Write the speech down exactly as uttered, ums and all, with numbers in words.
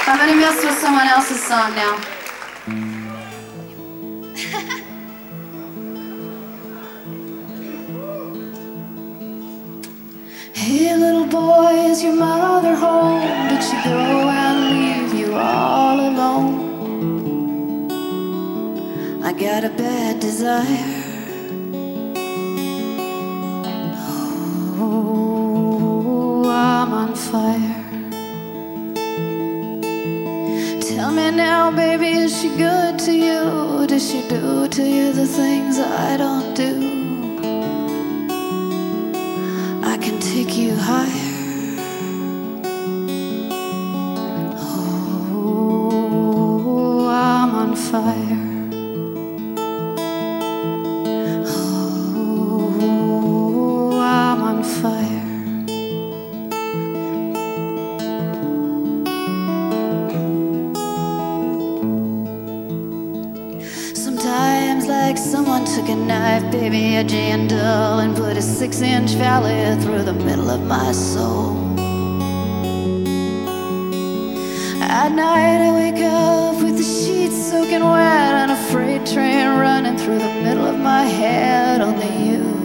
I'm gonna mess with someone else's song now. Hey little boy, is your mother home? Did she go and leave you all alone? I got a bad desire. Oh, I'm on fire. Tell me now, baby, is she good to you? Does she do to you the things I don't do? I can take you higher. Oh, I'm on fire. Oh, I'm on fire. Sometimes like someone took a knife, baby, a and dull, and put a six-inch valley through the middle of my soul. At night I wake up with the sheets soaking wet and a freight train running through the middle of my head. Only you